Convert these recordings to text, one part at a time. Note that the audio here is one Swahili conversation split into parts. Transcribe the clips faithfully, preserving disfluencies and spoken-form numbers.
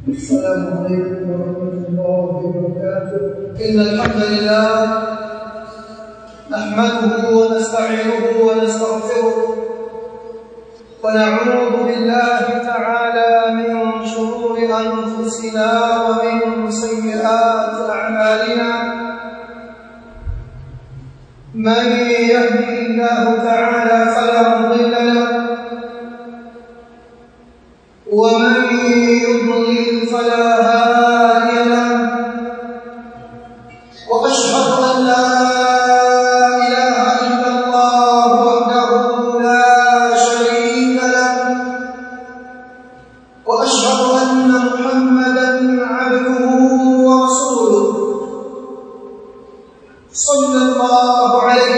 السلام عليكم ورحمة الله وبركاته. إن الحمد لله نحمده ونستعينه ونستغفره ونعوذ بالله تعالى من شرور أنفسنا ومن سيئات أعمالنا. من يهده الله تعالى فلا مضل له ومن يضلل فلا هادي له، وأشهد أن لا إله إلا الله وحده لا شريك له، وأشهد أن محمدا عبده ورسوله صلى الله عليه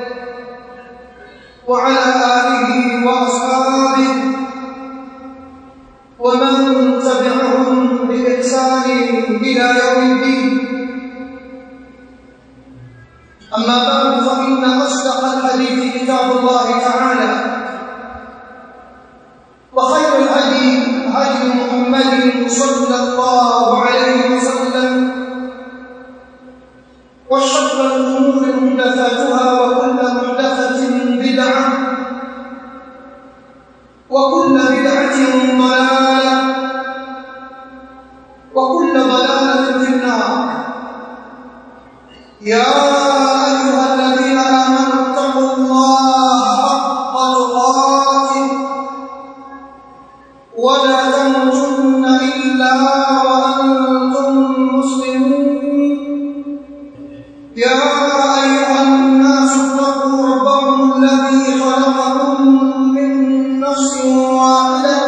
وعلى آله وأصحابه ومن تبعهم بإحسان إلى يوم الدين. أما بعد، فإن أصدق الحديث كتاب الله تعالى، وخير الهدي هدي محمد صلى الله عليه وسلم، وشر الأمور محدثاتها، وكل محدثة بدعة، وكل بدعة ضلالة، وكل ضلالة في النار. يا أيها الذين آمنوا اتقوا الله حق تقاته ولا تموتن إلا وأنتم مسلمون. يا أيها الناس اتقوا ربكم الذي خلقكم من نفس واحدة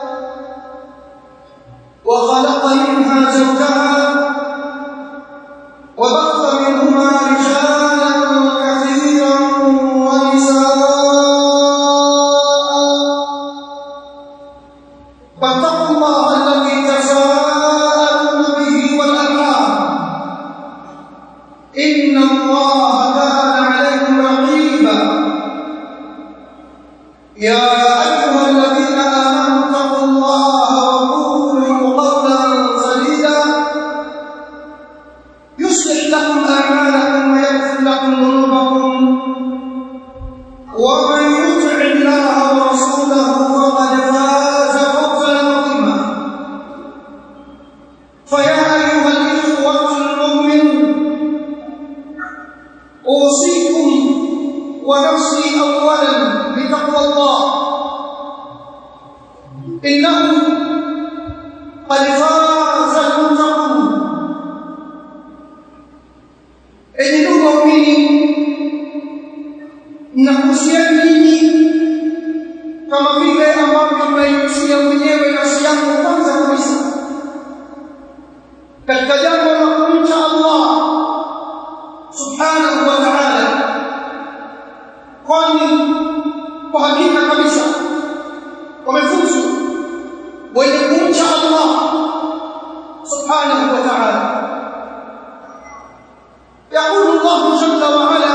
وخلق منها زوجها وبث منهما رجالا كثيرا ونساء، فاتقوا الله الذي تساءلون به والأرحام، إن الله كان عليكم رقيبا. يا أيها الذين آمنوا اتقوا الله وقولوا قولا سديدا يصلح لكم أعمالكم ويغفر لكم ذنوبكم، ومن يطع الله ورسوله فقد فاز فوزا عظيما. فيا أيها الإخوة المؤمنون، أوصيكم ونفسي أولا بتقوى الله، إنه قد فاز المتقون. Enyi ndugu waumini, nakuhusia ninyi kama vile ambavyo tunaihusia mwenyewe nafsi yangu kwanza kabisa katika jambo la kumcha Allah subhanahu wa ta'ala, kwani kwa hakika kabisa wamefuzu wenye kumcha Allah subhanahu wa ta'ala. يقول الله جل وعلا: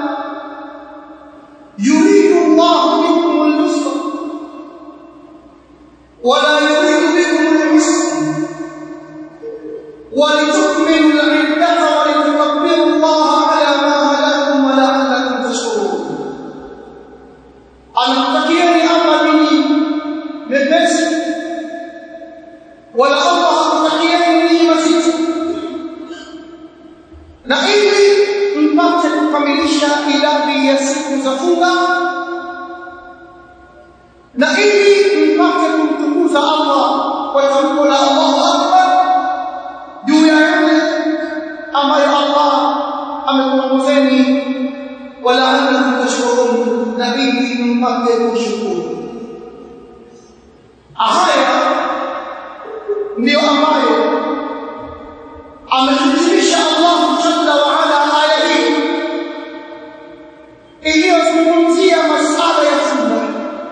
يريد الله بكم اليسر ولا يريد بكم العسر ولتكملوا العدة ولتكبروا الله على ما هداكم ولعلكم تشكرون. anakutakieni Allah ninyi mepesi, wala Allah hakutakieni ninyi mazito, na ili mpate kukamilisha idadi ya siku za funga, na ili mpate kumtukuza Allah kwa tamko la Allahu Akbar juu ya yale ambayo Allah amekuongozeni, wala'allakum tashkurun, na ili mpate kushukuru. Haya ndio ambayo amehitimisha Allah jalla wa ala aya hii iliyozungumzia masala ya funga,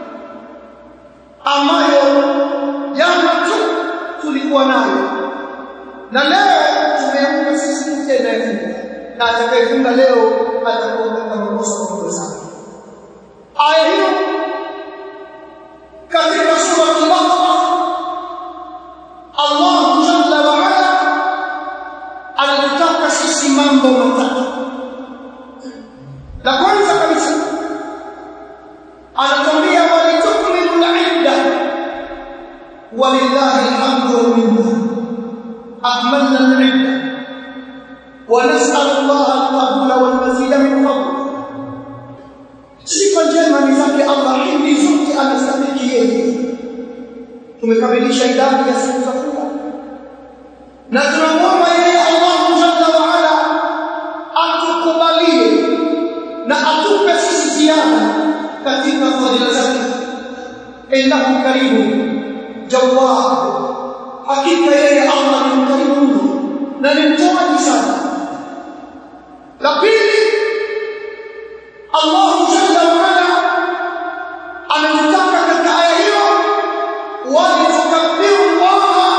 ambayo jana tu tulikuwa nayo na leo tumeamka sisi tena funga, na atakayefunga leo atakuwa katika makosa makubwa sana. Aya hiyo katika sura Al-Baqara Allah jalla wa ala anataka sisi mambo matatu. La kwanza kabisa anatuambia walitukmilu al-idda walillahi alhamdu wal minna akmalna al-idda wa nas'alu Allah al-qabula wal mazida min fadlihi. Sifa njema ni zake Allah, hindi zote anastahili yeye. Tumekamilisha idadi ya siku za funga na tunamuomba yeye Allah jalla wa ala atukubalie na atupe sisi ziada katika fadhila zake. Innahu karimu jawad, hakika yeye Allah ni mkarimu na ni mtoaji sana. La pili, Allah jalla wa ala anataka katika aya hiyo walitukabbiru Allah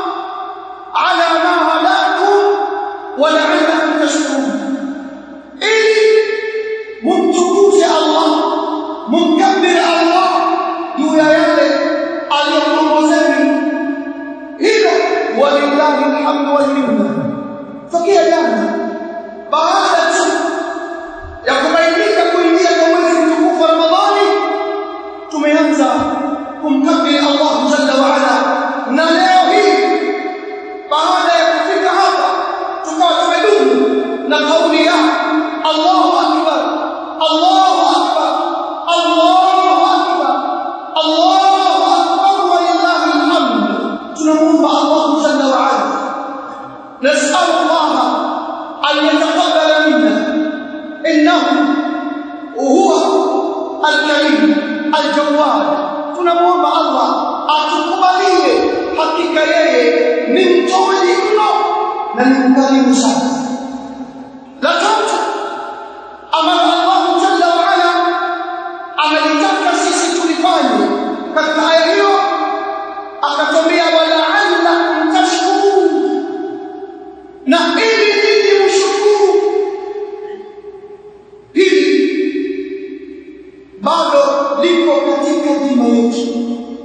ala ma hadakum wa la'allakum tashkurun, ili mumtukuze Allah, mumkabbir Allah juu ya yale aliyokuongozeni. Hilo walillahi alhamdu wal minna. Fakia jana baada tu ya kubainika kuingia kwa mwezi mtukufu wa Ramadhani, tumeanza kumkabiri Allah jalla wa ala, na leo hii baada ya kufika hapa tukawa tumedumu na kauli ya Allahu akbar, Allahu akbar, Allahu akbar, Allahu akbar wa lillahi alhamd. Tunamuomba Allah jalla wa ala, nas'alu Allah an yataqabbala minna innahu huwa al-karim al-jawad. Tunamuomba Allah atukubalie, hakika yeye ni mtoaji mno na ni mkarimu sana. La tatu ambalo Allah jalla wa ala amelitaka sisi tulifanye katika aya hiyo, akatwambia wala'allakum tashkurun, na ili ninyi mshukuru. Hili bado liko katika dima yetu,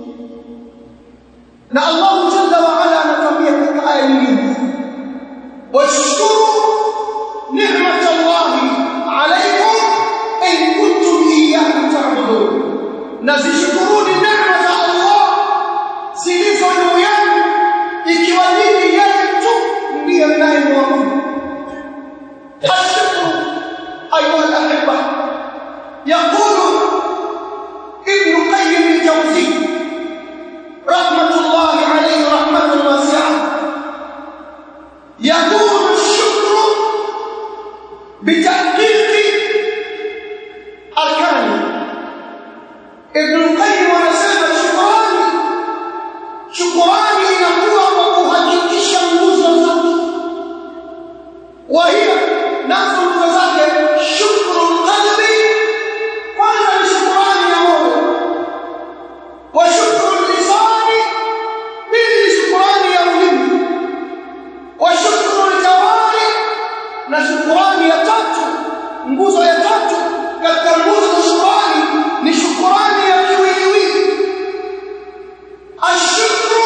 na Allah jalla wa ala anatuambia katika aya nyingine, washkuru ni'matallahi alaykum in kuntum iyyahu ta'budun, na zishukuruni neema za Allah zilizo juu yenu ikiwa ninyi yeye tu ndiye mnayemwabudu. Ashkuru ayuha al-ahibba, yaqulu ابن قيم الجوزي رحمة الله عليه رحمة واسعة، يكون الشكر بتحقيق أركان. ابن القيم anasema shukrani shukrani inakuwa kwa kuhakikisha nguzo zake, wa hiyo nazo nguzo zake shukru qalbi, kwanza ni shukrani ya moyo, wa shukru lisani, pili shukrani ya ulimi, wa shukru ljawari, na shukrani ya tatu, nguzo ya tatu katika nguzo za shukrani ni shukrani ya kiwiliwili. Ashukru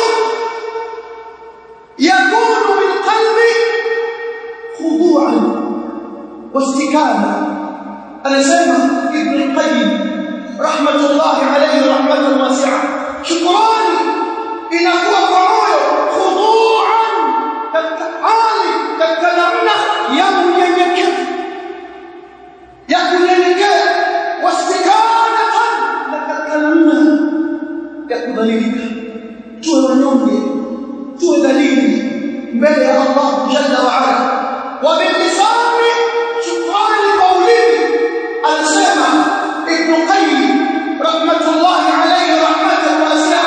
yakunu bilqalbi khudu'an wastikana. Anasema Ibn al-Qayyim rahmatullahi alayhi rahmatan wasi'a, shukrani inakuwa kwa moyo, khudu'an, katika hali, katika namna ya unyenyekevu, ya kunyenyekea, wastikanatan, na katika namna ya kudhalilika. Tuwe wanyonge, tuwe dhalili mbele ya Allah jalla wa ala. Wa bilisani, shukrani kwa ulimi. Anasema Ibn Qayyim rahmatullahi alayhi rahmatan wasi'a,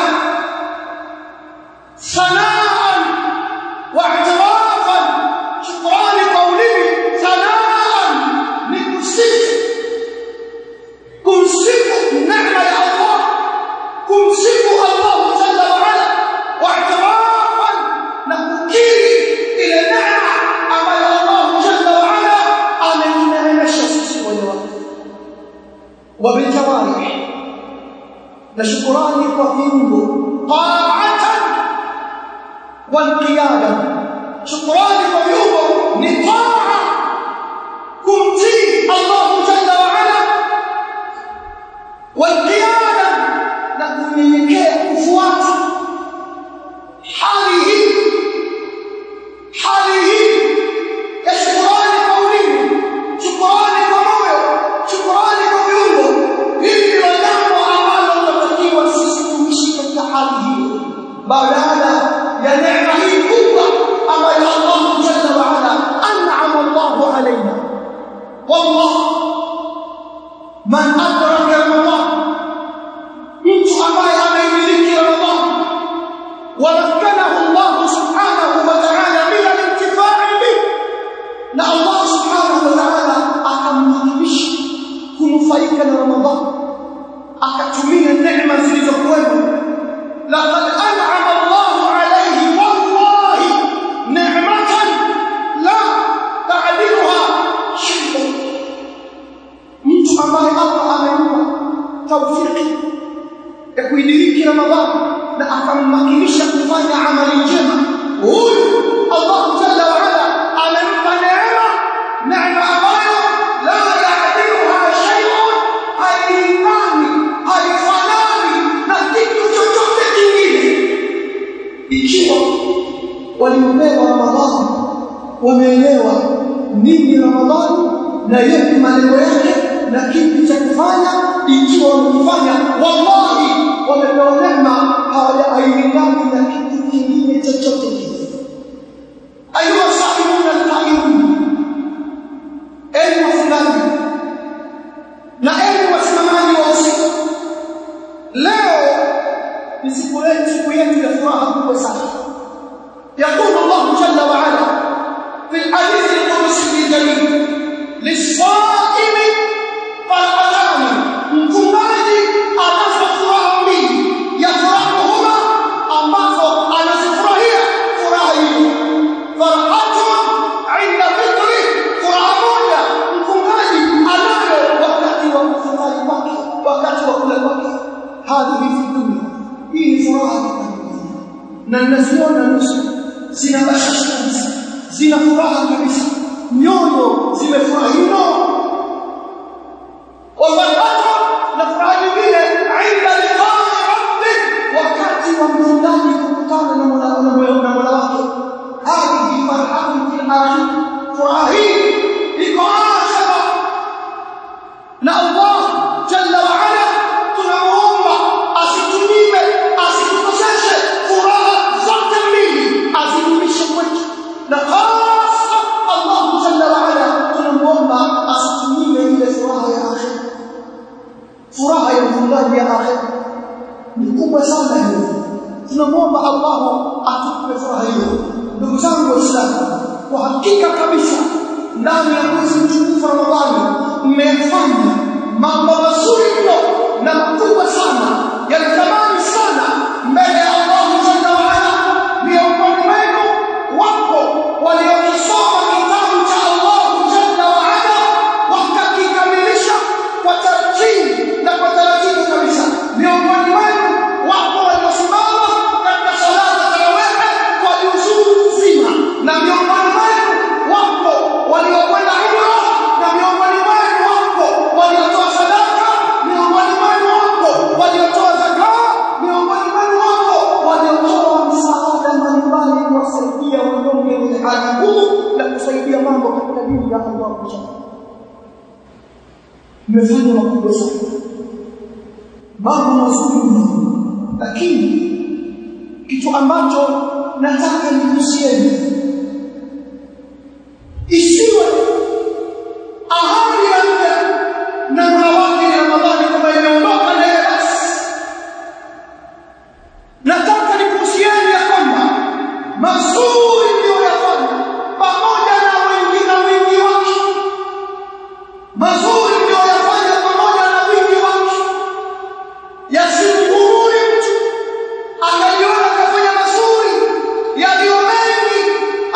sanaan wa i'tirafan, shukrani kwa ulimi, sanaan ni kusifu, kumsifu neema ya Allah, kumsifu Allah jalla wa ala, wa i'tirafan, na kukiri ile neema ambayo Allah jalla wa ala ameineemesha sisi waja wake. Wa biljawarih, na shukrani kwa viungo, ta'atan, والقيادة. شكران ويوم نطاعة كمتي الله جل وعلا، والقيادة لكم ينكي كفوات حاله حاله يا شكران قولين شكران قمويو شكران قويونو hili ni jambo ambalo tunatakiwa sisi tuishi katika hali hii baada ya neema hii kubwa ambayo Allah jalla wa ala an'ama Allahu alaina. Wallah man adraka Ramadan, mtu ambaye ameimiliki Ramadan ومكنه الله سبحانه وتعالى من الانتفاع به، na Allah subhanahu wa ta'ala akammakinisha kunufaika na Ramadhan, akatumia neema zilizokuwepo. Laqad an'ama Allahu alayhi wallahi ni'matan la ta'diluha shay'un. Mtu ambaye Allah amempa tawfiki ya kuidiriki Ramadhan na akammakinisha kufanya amali njema, huyu Allah jalla wa ala amempa neema, neema ambayo la ya'diluha shay'un, hailingani haifanani na kitu chochote kingine. Ikiwa waliopewa Ramadhani wameelewa nini Ramadhani na yepi malengo yake na kipi cha kufanya, ikiwa wamefanya wallahi wamepewa neema hawajailingani na kitu kingine chochote kile. Ayuha sahibuna al-qaimun, enyi wafungaji na enyi wasimamaji wa usiku, leo ni siku yetu ya furaha kubwa sana. Yaqulu Allah jalla wa ala fi al-hadith al-qudsi al-jalil lis-saimi farhatani, mfungaji anazo furaha mbili, ya furahuhuma ambazo anazifurahia furaha hiyo. Farhatun inda fitri, furaha moja mfungaji anayo wakati wa kufutari wake, wakati wa kula kwake. Hadhihi fi dunia, hii ni furaha na naziona nusu zina bashasha, zina furaha kabisa, nyoyo zimefurahi mno. Wafarhatu, na furaha nyingine inda liqa'i rabbik, wakati wa mfungaji kukutana na Mola na Mola wake. Hadhihi farhatu fil akhir, furaha hii iko akhira. Na Allah jalla wa ala tunamuomba asitunyime, asitukoseshe furaha zote mbili, azidumishe kwetu. Na hasa Allah jalla wa ala tunamuomba asitunyime ile furaha ya akhira. Furaha ya mfungaji ya akhira ni kubwa sana hiyo. Tunamuomba Allah atupe furaha hiyo. Ndugu zangu Waislamu, kwa hakika kabisa ndani ya mwezi mtukufu Ramadhani mmefanya mambo mazuri mno na makubwa sana ya thamani sana mbele ya Allah jalla wa ala. Miongoni mwenu wapo waliokisoma kitabu cha Allah jalla wa ala wakakikamilisha kwa taratibu na kwa taratibu kabisa. Miongoni mwenu wapo waliosimama katika sala za tarawih kwa juzuu nzima, na miongoni mwenu wapo waliokwenda umra, na miongoni mwenu wapo waliotoa sadaka, miongoni mwenu wapo waliotoa zakat, miongoni mwenu wapo waliotoa msaada mbalimbali kuwasaidia wanyonge wenye hali ngumu na kusaidia mambo katika dini ya Allah jalla. Mmefanya makubwa sana, mambo mazuri mno, lakini kitu ambacho nataka nikusieni, isiwe ahadi ya mja na Mola wake ya Ramadhani kama imeondoka na yeye basi. Nataka nikusieni ya kwamba mazuri ndio yafanya pamoja na wingi na wingi wake, mazuri ndio yafanya pamoja na wingi wake. Yasimgururi mtu akajiona kafanya mazuri yaliyo mengi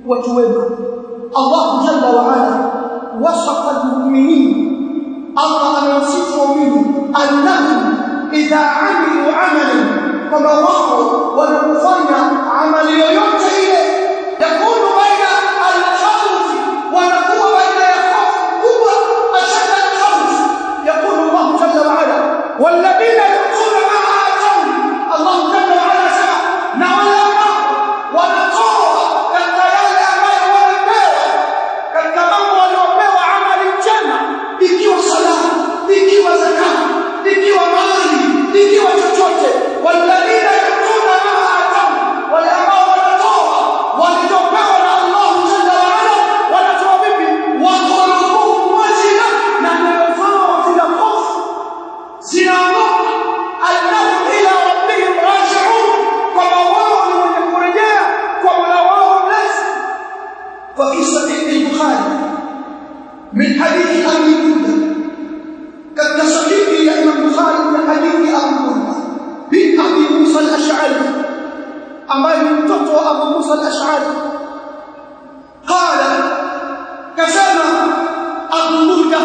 watu wema. Allah jalla wa ala wasafa al-mu'minin, Allah anawasifu waumini annahum idha amilu amalan, kama wao wanapofanya amali yoyote ile, yakunu baina al-khawf, wanakuwa baina ya hofu kubwa, ashadda al-khawf. Yakunu Allah jalla wa ala walladhina yu'tuna ma atau, Allah jalla wa ala sema, na wale ambao wanatoa katika yale ambayo walipewa, katika mambo waliopewa amali njema, ikiwa sala, ikiwa zakat, ikiwa mali, ikiwa chochote. Walladhina yu'tuna ma atau, wale ambao wanatoa walichopewa na Allah jalla wa ala, wanatoa vipi? Wa qulubuhum wajila, na nyoyo zao zina hofu, zinaogopa, annahum ila rabbihim raji'un, kwamba wao ni wenye kurejea kwa Mola wao mlezi. Fa fi sahih al-Bukhari min hadithi Abi Burda, katika sahihi ya Imam Bukhari na hadithi Abi Burda bin Abi Musa al-Ash'ari, ambaye ni mtoto wa Abu Musa al-Ash'ari. Qala, kasema Abu Burda,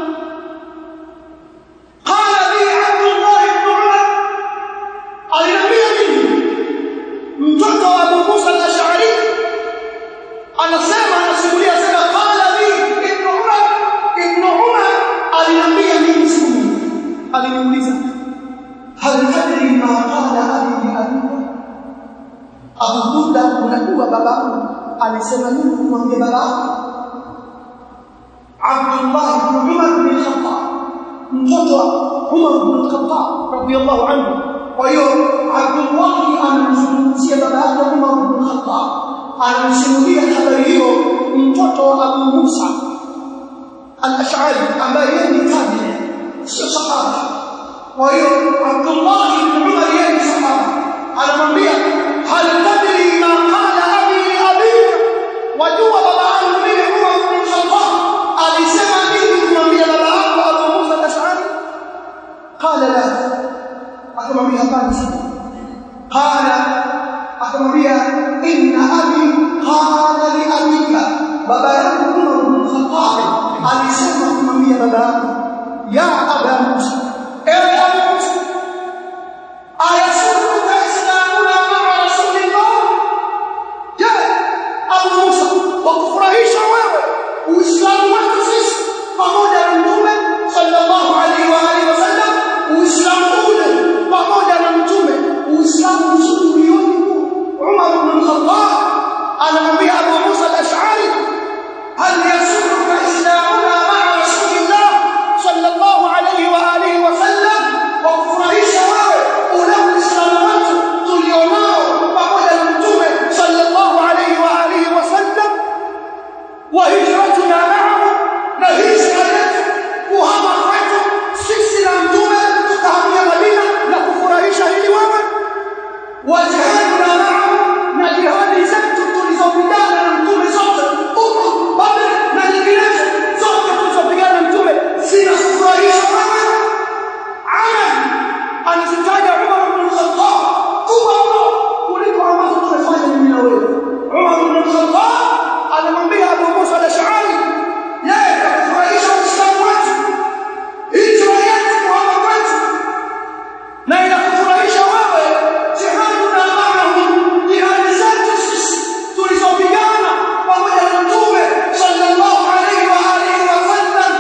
qala li Abdullah ibn Umar, aliniambia mimi mtoto wa Abu Musa al-Ash'ari, anasema anasimulia sema, qala li ibn Umar, ibn Umar aliniambia mimi siku moja, aliniuliza, hal tadri ma qala abi li abika? Abu Burda, unajua babangu alisema nini kumwambia babako? Abdullah ibn Umar bin Khattab, mtoto wa Umar bin Khattab radiyallahu anhu. Kwa hiyo Abdullah anamzungumzia baba yake Umar bin Khattab, anamsimulia habari hiyo mtoto wa Abu Musa al-Ash'ari, ambaye yeye ni tabi'i, sio sahaba. Kwa hiyo Abdullah ibn Umar yeye ni sahaba, anamwambia, hal tadri ma qala abi li abika, wajua baba yangu mimi Umar bin Khattab alisema nini kumwambia baba yako Abu Musa al-Ash'ari? Qala la, akamwambia hapana. Qala, akamwambia, inna abi qala li abika, baba yangu Umar bin Khattab alisema kumwambia baba yako, ya Aba Musa, ewe Abu Musa, ayasuruka islamuna ma'a rasulillah? Je, Abu Musa, wakufurahisha wewe Uislamu wetu sisi pamoja na Mtume sallallahu alaihi wa alihi wasallam? Uislamu ule pamoja na Mtume, Uislamu mzuri ulioni huu. Umar bin Khattab anamwambia Abu Musa al-Ash'ari, hal yasuruka islamuna ma'a rasulillah sallallahu alaihi wa alihi wasallam? Wakufurahisha wewe ule Uislamu wetu tulionao pamoja na Mtume sallallahu alaihi wa alihi wasallam? Wa hijratuna ma'ahu, na hijra yetu, kuhama kwetu sisi na Mtume tukahamia Madina, na kufurahisha hili wewe? Wa jihaduna ma'ahu, na jihadi zetu tulizopigana na Mtume zote, Uhud, Badr na nyinginezo zote tulizopigana na Mtume, zinakufurahisha wewe? Aman anazitaja Umar bin Khattab kubwa mno kuliko ambazo tumefanya mimi na wewe. Umar bin Khattab anamwambia Abu Musa al-Ash'ari, yeye kakufurahisha Uislamu wetu, hijra yetu, kuhama kwetu, na inakufurahisha wewe jihaduna ma'ahu, jihadi zetu sisi tulizopigana pamoja na Mtume sallallahu alaihi wa alihi wasallam.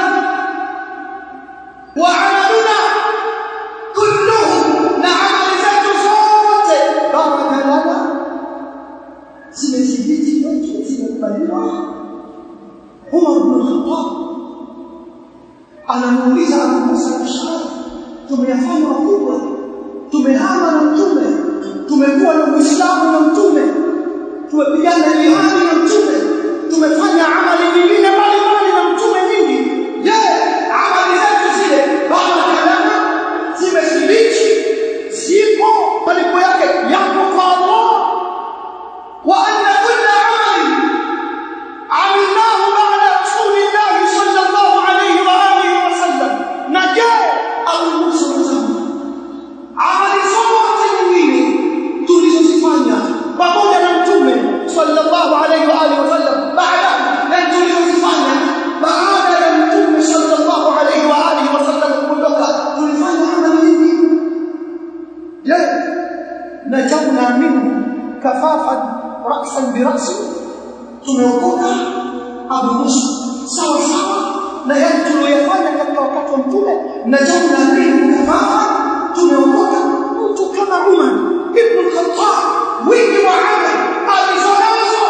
Wa amaluna kulluhu, na amali zetu zote, baraka lana, zimethibiti kwetu, zimekubaliwa. Umar bin Khattab anamuuliza Abu Musa al-Ash'ari, tumeyafanya makubwa, tumehama na Mtume, tumekuwa na Uislamu na Mtume, tumepigana jihadi na Mtume, tumefanya amali nyingine mbalimbali na Mtume nyingi. Je, amali zetu zile baraka lana, zimethibiti, zipo malipo yake yapo kwa Allah? Wa anna kulla amali amilnahu ba'da rasulillahi sallallahu alayhi wa alihi wa sallam. Na je, Abu Musa al-Ash'ari, amali zote nyingine tulizozifanya pamoja na Mtume sallallahu alayhi wa alihi wa sallam wakati wa mtume na jambo la pili kafara tumeokoka mtu kama Umar ibn al-Khattab wingi wa amal alizonazo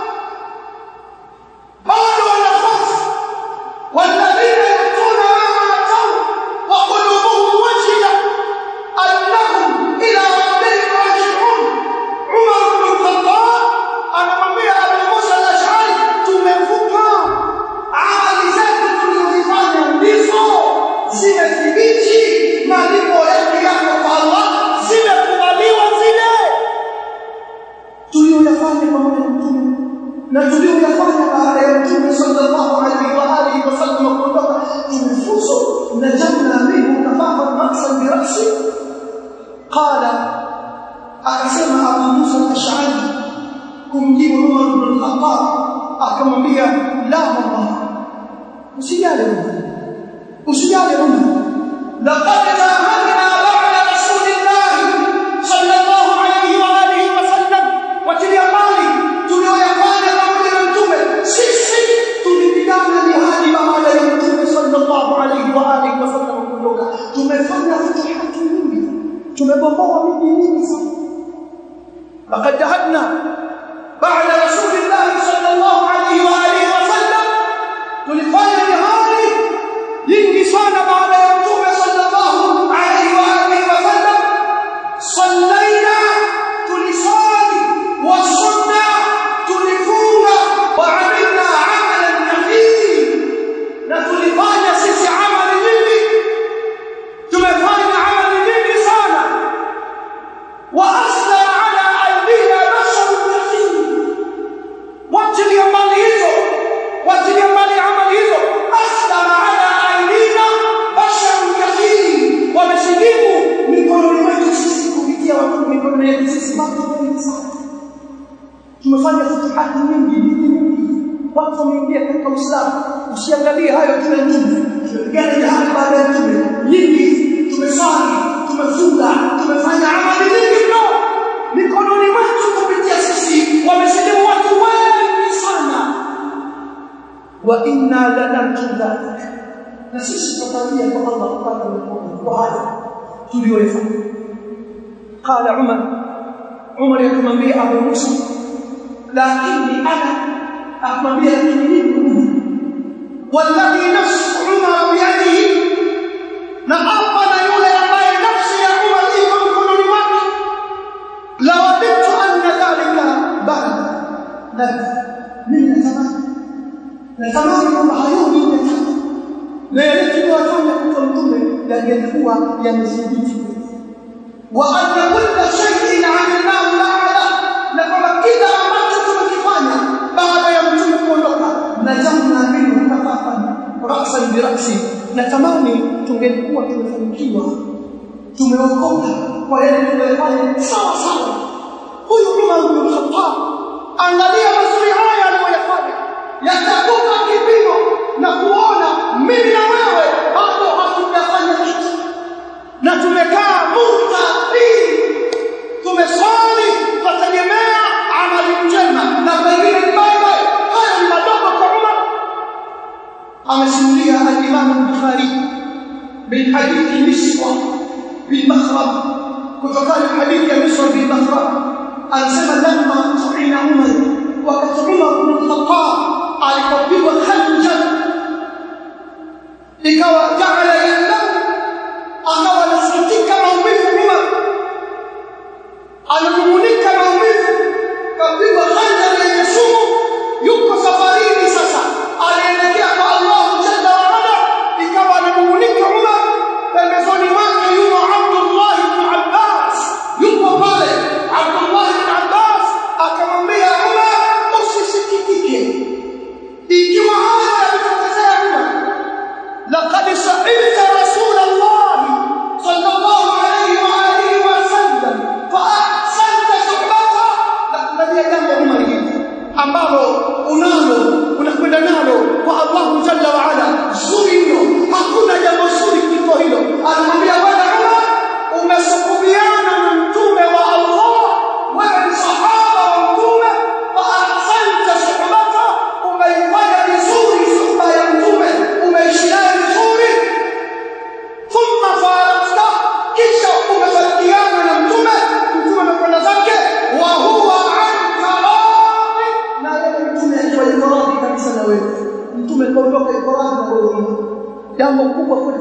bado wanahofu walladhina yatuna ma atau wa qulubuhum wajila annahum ila rabbihim raji'un. Umar ibn al-Khattab anamwambia Abu Musa al-Ash'ari tumevuka amali zetu tulizofanya ndizo zimethibiti malipo yake yako kwa Allah zimekubaliwa zile tuliyofanya pamoja na mtume na tuliyofanya baada ya mtume sallallahu alaihi wa alihi wasallam kuondoka tumefuzo na jambo la mbingu kafafa maksan bi rasi. Qala akasema Abu Musa al-Ash'ari kumjibu Umar ibn al-Khattab akamwambia la wallah usijali usijali laqad ta'amana ba'da rasulillah sallallahu alayhi wa alihi wa sallam wa tiliyamali tuliyofanya pamoja na mtume sisi tulipigana jihadi baada ya mtume sallallahu alayhi wa alihi wa sallam kuondoka tumefanya futuhati nyingi tumebomoa miji mingi sana. laqad jahadna بعد رسول الله صلى الله عليه وآله وسلم tulifanya jihadi nyingi sana baada ya mtume sallallahu alaihi wa alihi wasallam. Sallaina tulisali wa sunna tulifunga wa amilna amalan kathir na tulifanya sisi amali nyingi tumefanya amali nyingi sana wa asla ala aidina basharun kathir watilia mali hizo watilia mali amali hizo aslama ala aidina basharun kathir wameshikimu mikononi mwetu sisi kupitia watu mikononi yetu sisi watu wengi sana tumefanya futuhati nyingi nyingi watu wameingia katika Uislamu. Usiangalie hayo tuna nyingi tumepigana jihad baada ya mtume nyingi tumesali tumefunga tumefanya amali nyingi mno mikononi mwetu kupitia sisi wameshikimu watu wengi sana. wa inna lanarju dhalika na sisi tutalia kwa Allah kupata mkono kwa haya tuliyofanya. Qala Umar Umar yakamwambia Abu Musa lakini ana akamwambia lakini mimi walladhi nafsu Umar biyadihi na apa na yule ambaye nafsi ya Umar iko mikononi mwake la waditu anna dhalika ba'd dhalika mimi natamani natamani kwamba hayo ningefanya na yale tuliyofanya kwa mtume yangekuwa yamethibiti wa anna kulla shay'in 'amilnahu la'ala na kwamba kila ambacho tumekifanya baada ya mtume kuondoka na jambo la mbingu kafafanya raksan bi raksi natamani tungelikuwa tumefanikiwa tumeokoka kwa yale tuliyofanya sawa sawa. Huyu Umar ibn al-Khattab angalia mazuri haya aliyofanya yatakupa kipimo na kuona mimi na wewe bado hatujafanya kitu na tumekaa mutaqin tumesali tutategemea amali njema na pengine mbaya haya ni madogo kwa Umar. Amesimulia al-Imam al-Bukhari bin hadithi Miswa bin Makhrab kutokana na hadithi ya Miswa bin Makhrab anasema lamma tu'ina Umar wakati Umar ibn al-Khattab alipopigwa Khanjar ikawa jaala yandam akawa nasikitika maumivu Umar ananung'unika maumivu kapigwa Khanjar yenye sumu yuko safarini sasa anaelekea kwa Allah jalla wa ala ikawa ananung'unika Umar pembezoni mwake yuko Abdullah ibn Abbas yuko pale Abdullah ibn Abbas akamwambia Umar usisikitike ikiwa haya yametokezea Umar laqad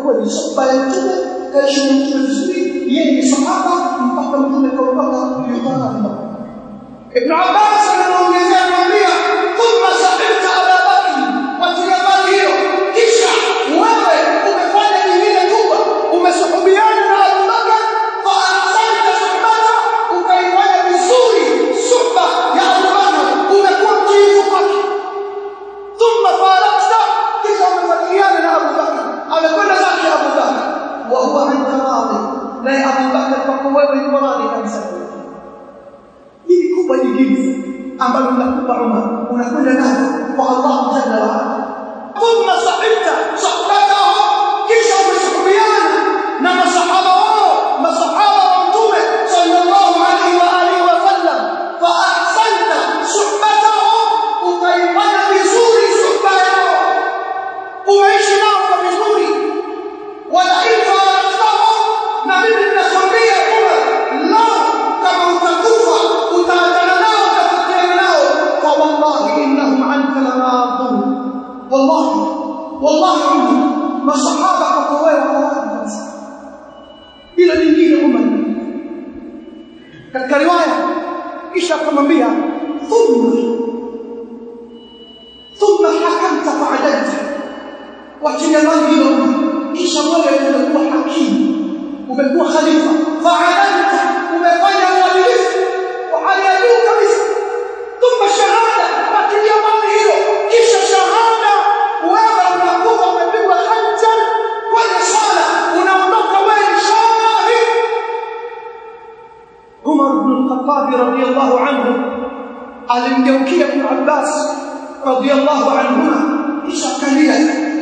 kweli sahaba ya mtume kaishi na mtume vizuri yeye ni sahaba mpaka mtume kaondoka yuko Ibn Abbas anaongezea kumwambia thumma sahibta Abu Bakr watia mali hiyo kisha wewe umefanya nyingine kubwa umesuhubiana na Abu Bakr fa ahsanta suhbata ukaifanya vizuri suhba ya Abu Bakr umekuwa mtiifu kwake thumma farakta kisha umefarikiana na Abu Bakr amekwenda zake Abu Bakr wa huwa anta radhi na Abu Bakr kwa wewe yuko radhi kabisa kubwa nyingine ambalo unakupa Umar unakwenda nayo kwa Allah Jalla wa Ala thumma sahibta sahbatahu kisha umeshuhudiana na masahaba wao masahaba wa Mtume sallallahu alaihi wa alihi wa sallam fa ahsanta suhbatahu ukaifanya vizuri suhba yao umeishi nao kwa vizuri wala ifa na mimi ninakwambia Umar la kama utakufa utaachana nao utakutana nao kwa wallahi innahum anka laradun wallahi wallahi masahaba kwa wewe wallahi bila nyingine Umar katika riwaya kisha akamwambia thumma thumma hakamta fa'adalta watinamani hilo kisha wewe unakuwa hakimu umekuwa khalifa fa'adalta umefanya uadilifu wa hali ya juu kabisa thumma shahada watia mali hiyo kisha shahada wewe unakuwa umepigwa hajjan kwenye sala unaondoka wewe shahid Umar ibn al-Khattab radiyallahu anhu alimgeukia Ibn Abbas radiyallahu anhuma kisha akalia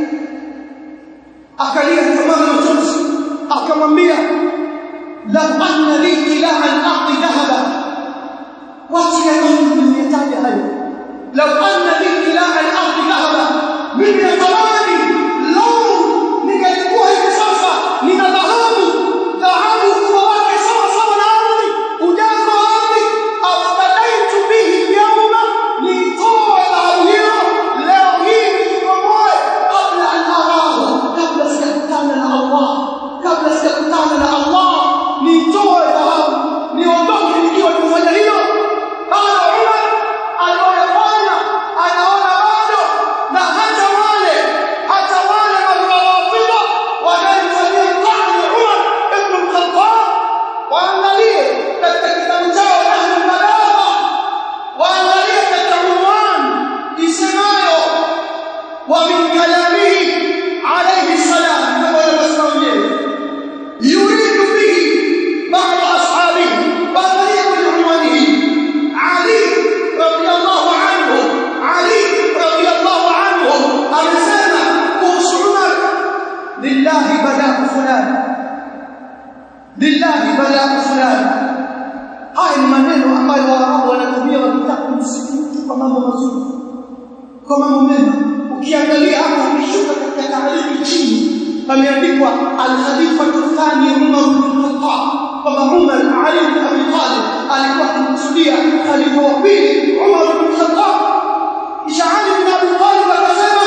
akalia kama mtoto akamwambia law anna li ilaha al-ardi dhahaba watia mimi nitaja hayo law anna li ilaha al-ardi dhahaba mimi natamani law ningelikuwa hivi sasa nina dhahabu dhahabu kwa wake sawa sawa na ardhi ujazo ardhi afadaitu bihi yawma nitoe dhahabu hiyo leo hii nikomoe kabla an arahu kabla sijakutana na Allah kabla sijakutana na Allah nitoe dhahabu niondoke nikiwa nimefanya hilo bado Umar aliyofanya anaona bado na hata wale hata wale waliowafiwa wanaifanyia dhahri Umar ibn al-Khattab waangalie katika kitabu chao Nahjul Balagha waangalie katika unwani isemayo wa min kalamihi alayhi salam kama wanavyosema yuridu bihi ba'd ashabihi baadhi kwenye unwani hii Ali radiyallahu anhu Ali radiyallahu anhu alisema kuhusu Umar lillahi balaa fulani lillahi balaa fulani haya ni maneno ambayo Waarabu wanatumia wakitaka kumsifu mtu kwa mambo mazuri kwa mambo mema ukiangalia hapo ukishuka katika taarifa chini pameandikwa al-khalifa al-thani Umar ibn al-Khattab kwamba Umar Ali ibn Abi Talib alikuwa akimkusudia khalifa wa pili Umar ibn al-Khattab kisha Ali ibn Abi Talib akasema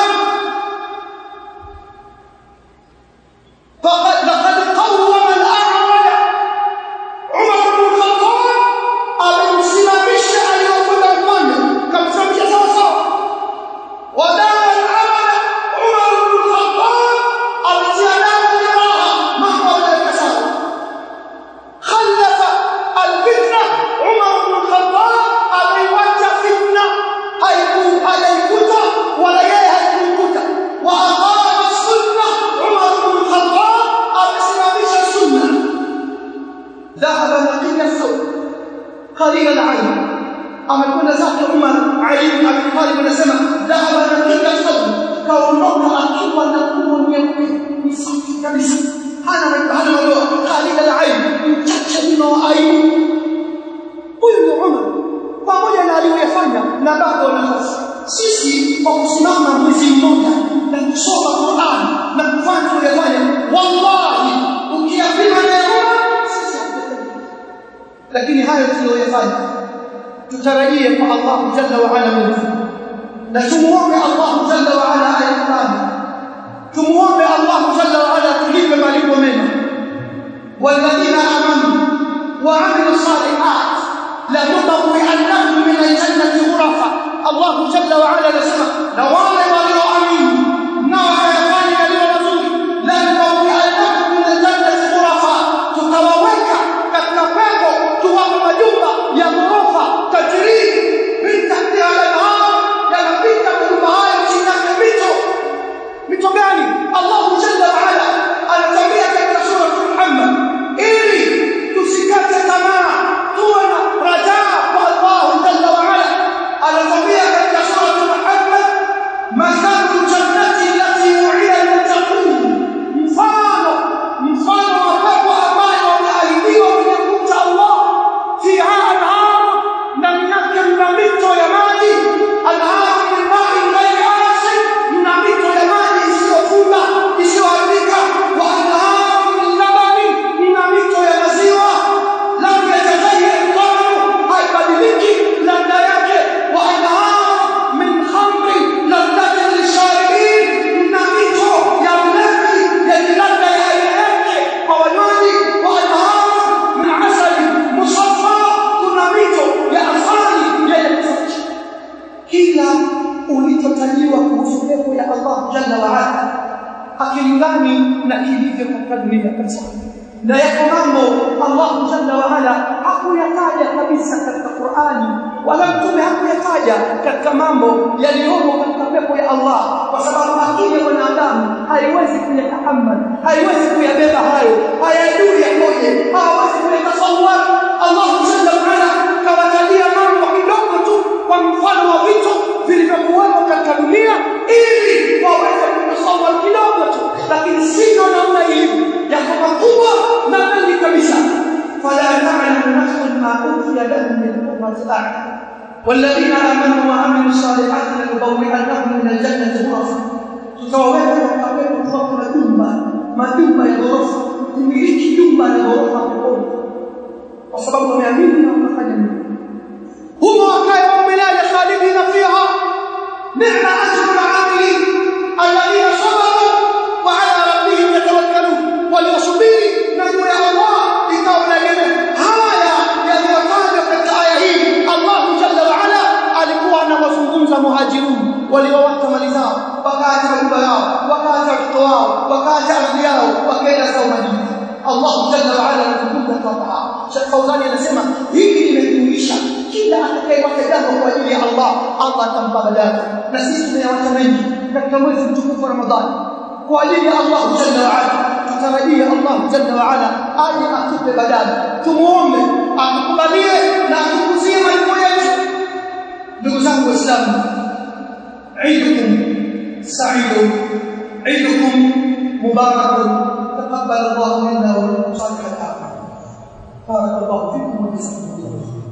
faqad laqad qawwama al-a'mal Umar ibn al-Khattab alimsimamisha aliyokwenda kufanya kamsimamisha sawa sawa wadawa al-amal Umar ibn al-Khattab alijiandaa kujiraha mambo yakasawa khalafa al-fitna Umar ibn al-Khattab aliwacha fitna haikuta wala yeye haikukuta wa aqama sunna Umar ibn al-Khattab alisimamisha sunna dhahaba naqiya saw qalil al-ayn amekwenda zake Umar Ali ibn Abi Talib anasema dhahaba naqiya saw kaondoka akiwa na nguo nyeupe ni safi kabisa hana hana madoa qalil al-ayn mchache mno aibu huyu ni Umar pamoja na aliyofanya na bado nafasi sisi kwa kusimama mwezi mmoja na kusoma Qur'an na kufanya tuliyofanya wallahi ukiapima leo sisi lakini hayo tuliyofanya tutarajie kwa Allah Jalla wa Ala Mungu na tumuombe Allah Jalla wa Ala ayatani tumuombe Allah Jalla wa Ala fulani na kilivyo katika dunia kabisa. Na yako mambo Allah Jalla wa Ala hakuyataja kabisa katika Qur'ani, wala mtume hakuyataja katika mambo yaliyomo katika pepo ya Allah, kwa sababu akili ya wanadamu haiwezi kuyatahammali, haiwezi kuyabeba hayo, hayajui yakoje, hawezi kuyatasawwar. Allah Jalla wa Ala kawatajia mambo kidogo tu kwa mfano wa vitu vilivyokuwa katika dunia ili waweze kutasawwar kidogo tu, lakini sio namna ilivyo yako makubwa na mengi kabisa. Fala ta'lamu nafsun ma ukhfiya lahum min qurrati a'yun walladhina amanu wa 'amilus salihati lanubawwi'annahum min al-jannati ghurafan, tutawaweka katika pepo kwa majumba majumba ya ghorofa, kumiliki jumba la ghorofa peponi, kwa sababu wameamini na wakafanya nini. Humo wakae milele khalidina fiha, ni'ma ajrul 'amilin alladhina sabaru wa 'ala rabbihim yatawakkalun, waliosubiri na juu ya Allah ikaonekana. Haya yaliyotajwa katika aya hii, Allah Jalla wa Ala alikuwa anawazungumza muhajirun waliowacha mali zao, wakaacha nyumba yao, wakaacha watoto wao, wakaacha ardhi yao, wakaenda zao Madina. Allah Jalla wa Ala anazungumza kwa taa. Sheikh Fauzani anasema hili limejumuisha kila atakayewacha jambo kwa ajili ya Allah, Allah atampa badala. Na sisi tumewacha mengi katika mwezi mtukufu wa Ramadhani kwa ajili ya Allah Jalla wa Ala. Tutarajia Allah Jalla wa Ala aje atupe badala, tumuombe atukubalie na atukuzie malipo yetu. Ndugu zangu Waislamu, Eidukum Sa'idun, Eidukum Mubarakun, taqabbal Allah minna wa minkum salih al-a'mal. Barakallahu fikum wa jazakumullahu khairan.